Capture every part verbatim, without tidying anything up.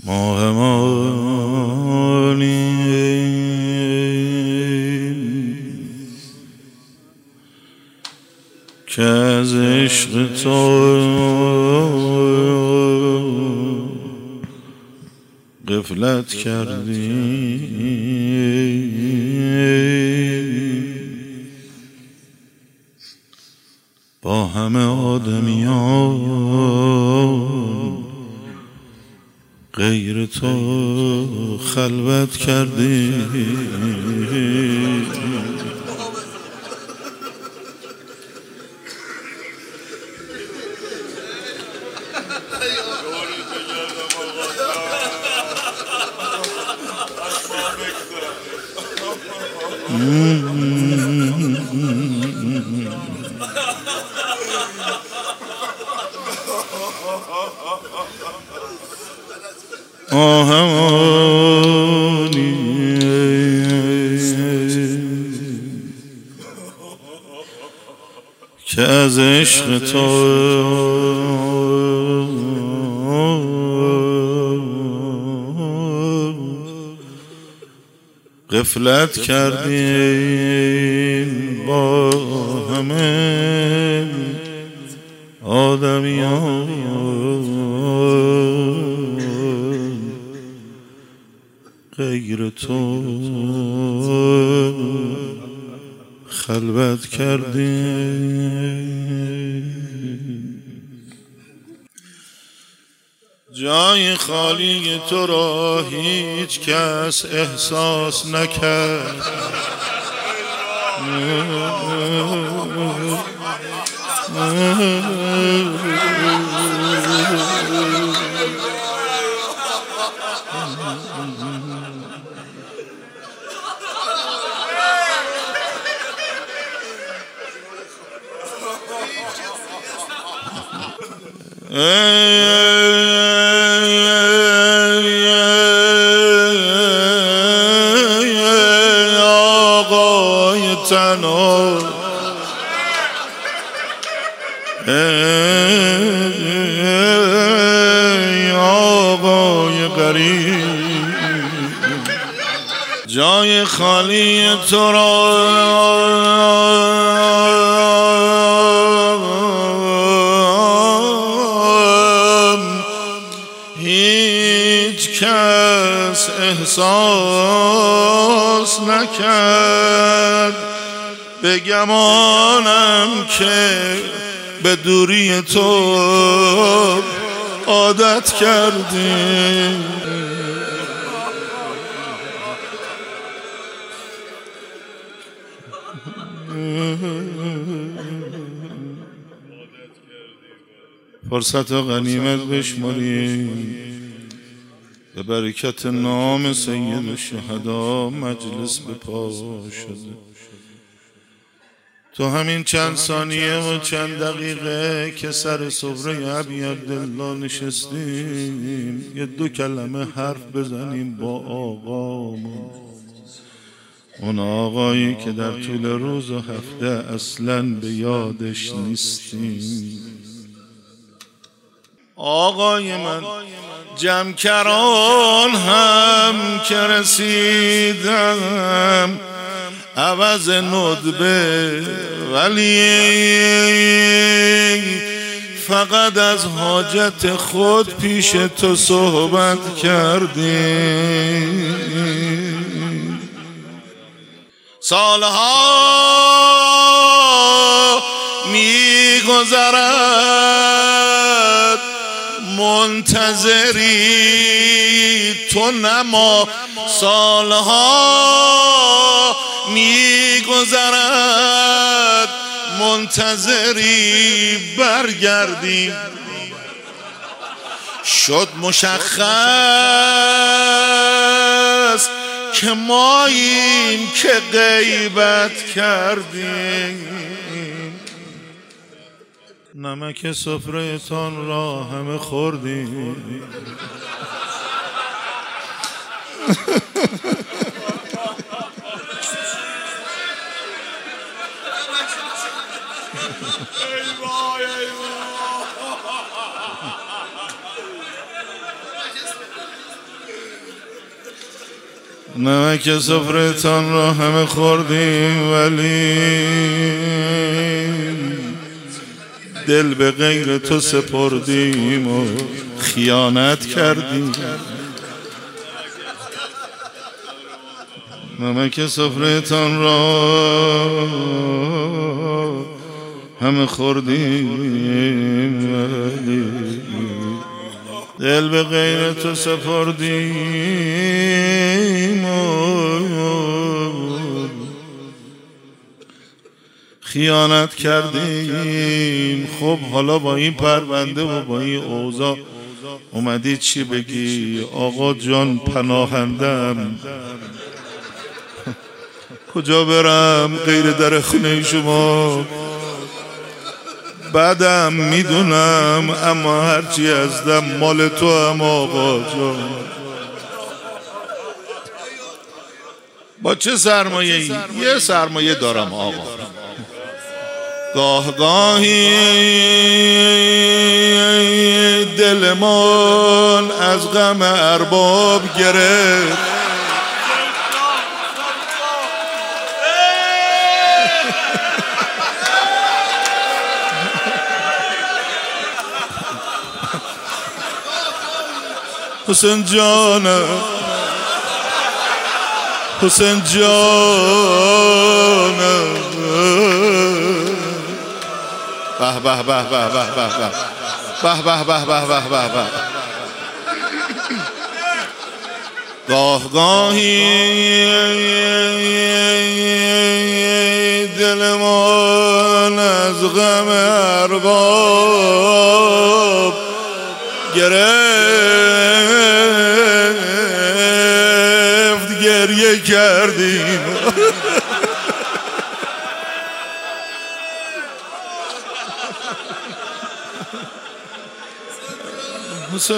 ماهمانیم که از عشق تو غفلت کردیم، با همه آدمیان غیر تو خلوت کردیم. آهمانی که از عشق تو غفلت کردیم، با همه آدمیان غیر تو خلوت کردیم. جای خالی تو را هیچ کس احساس نکرد، آقای تنها، ای آقای غریب، جای خالی تو را هیچ کس احساس نکرد. بگمانم که به دوری تو عادت کردیم، فرصت و غنیمت بشماریم. به برکت نام سید الشهدا مجلس به پا شده. تو همین چند ثانیه و چند دقیقه که سر سفره ابی عبدالله نشستیم، یه دو کلمه حرف بزنیم با آقامون، اون آقایی که در طول روز و هفته اصلاً به یادش نیستیم. آقای من جمکران هم که رسیدم عوض ندبه، ولی فقط از حاجت خود پیش تو صحبت کردیم. سالها میگذرد منتظری تو نما، سالها میگذرد منتظری برگردی. شد مشخص که ماییم که غیبت کردیم. نمک سفره تان را همه خوردیم، نمک سفرتان را همه خوردیم ولی دل به غیر تو سپردیم و خیانت کردیم. نمک سفرتان را همه خوردیم ولی دل به غیر تو سپردیم و خیانت کردیم. خب حالا با این پرونده و با این اوضاع اومدی چی بگی؟ آقا جان پناهندم، کجا برم غیر در خونه شما؟ بعدم میدونم اما هرچی ازدم مال تو هم آقا جان. با چه سرمایه ای؟ یه سرمایه دارم آقا. گاه گاهی دلمان از غم ارباب گرفت، حسین جانم، حسین جانم. به به به به به به به به به به به به به. گاه گاهی دلمان از غم ارباب گرفت، گریه کردیم. حسین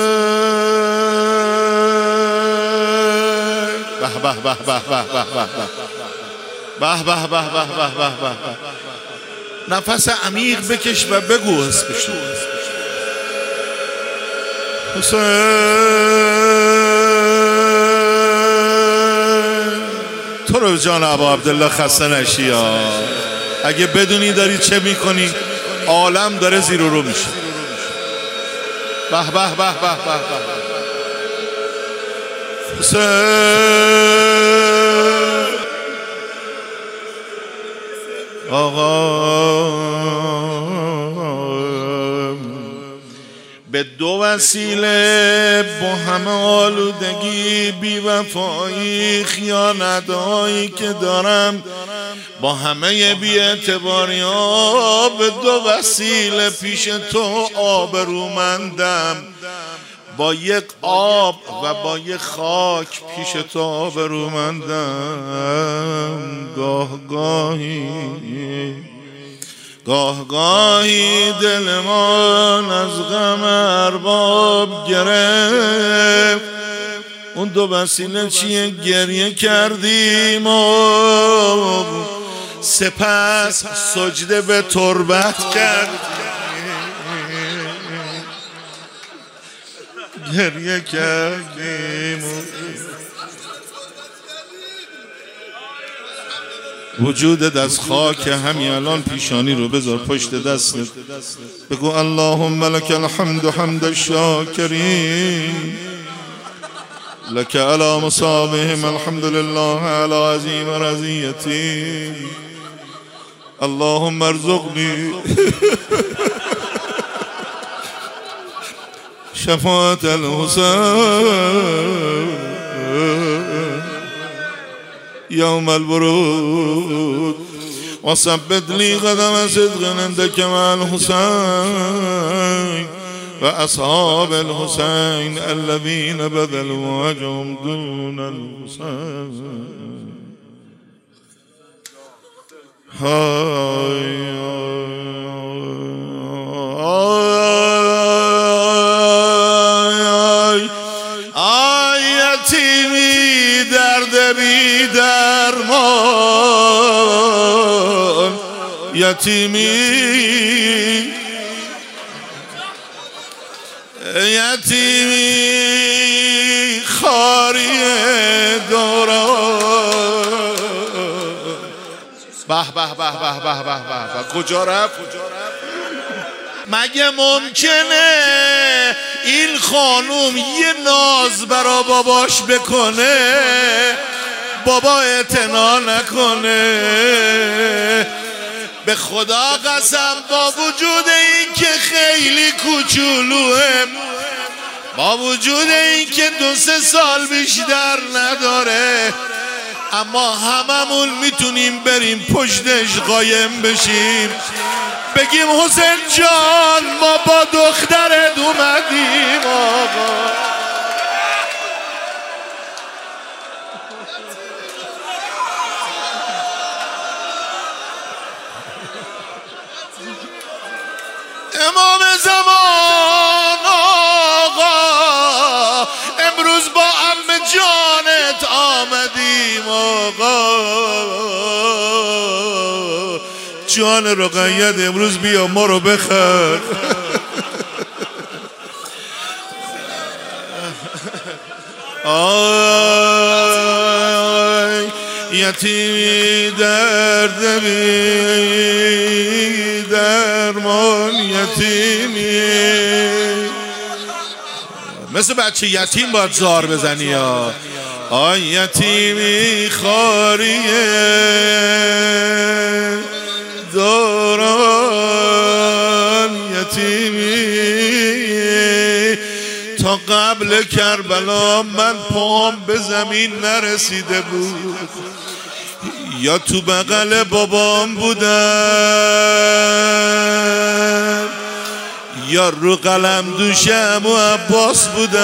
به به به به به به به به به به به به به به. نفس عمیق بکش و بگو اسمشو. حسین تو رو جان ابا عبدالله خسته نشی ها. اگه بدونی داری چه میکنی عالم داره زیر و رو میشه. به به به به به به. حسین آقا به دو وسیله با همه آلودگی، بی وفایی، خیانت هایی که دارم، با همه بی اعتباری ها، به دو وسیله پیش تو آبرومندم. با یک آب و با یک خاک پیش تو آبرومندم. گاه گاهی گاه گاهی دلمان از غم ارباب گرفت. اون دو وسیله چیه؟ گریه کردیم و سپس سجده به تربت کردیم. گریه کردیم و وجودت از خاک. همین الان پیشانی رو بذار پشت دستت، بگو اللهم لك الحمد حمد الشاکرین، لك على مصابهم الحمد لله على عظیم رضیتی. اللهم ارزقني شفاعة الحسين يوم الورود، وثبت لي قدم صدق عندك مع الحسين وأصحاب الحسين الذين بذلوا وجههم دون الحسين. هاي یتیمی درد بی درمان، یتیمی یتیمی خاری دوران. به به به به به به به. کجا رفت؟ مگه ممکنه این خانوم یه ناز برا باباش بکنه بابا اعتنا نکنه؟ به خدا قسم با وجود این که خیلی کوچولوه، با وجود این که دو سه سال بیشتر نداره، اما هممون میتونیم بریم پشتش قایم بشیم بگیم حسین جان ما با دخترت اومدیم آقا. امام زمان آقا امروز با عم جانت آمدیم آقا. جان رقیت امروز بیا ما رو بخر. آی یتیمی درد بی درمان یتیمی، مثل بچه یتیم باید زار بزنی یا آی یتیمی خاریه دوران یتیمی. تا قبل کربلا من پام به زمین نرسیده بود، یا تو بغل بابام بودم یا رو قلم دوشم و عباس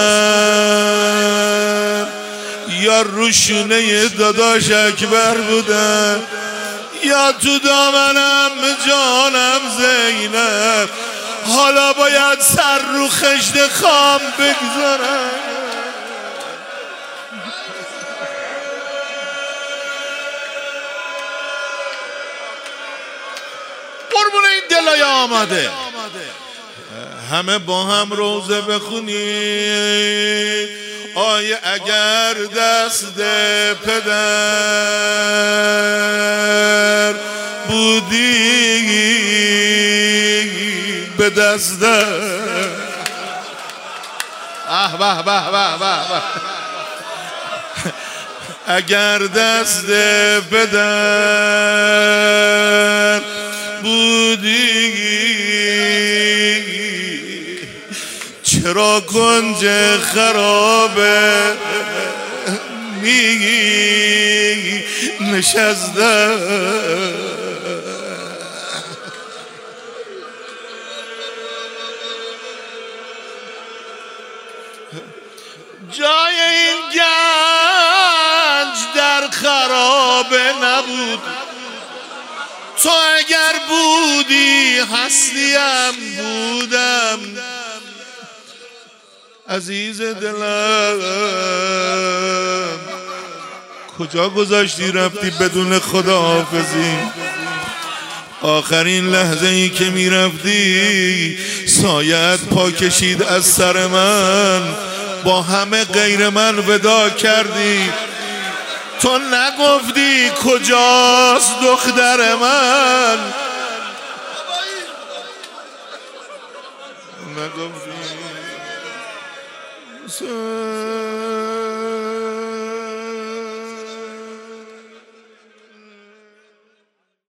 بودم یا رو شونه داداش اکبر بودم یا تو دامنم جانم زینب. حالا باید سر رو خشت خام بگذارم. قربون این دلای آمده همه با هم روزه بخونی. آیه اگر دست پدر بودی به دست اه به به به به اگر دست پدر بودی چرا کنج خرابه میگی نشسته؟ جای این گنج در خرابه نبود، تو اگر بودی هستیم بودم. عزیز دلم کجا گذاشتی رفتی بدون خداحافظی؟ آخرین لحظه ای که می رفتی سایت پا کشید از سر من، با همه غیر من ودا کردی. تو نگفتی کجاست دختر من، نگفتی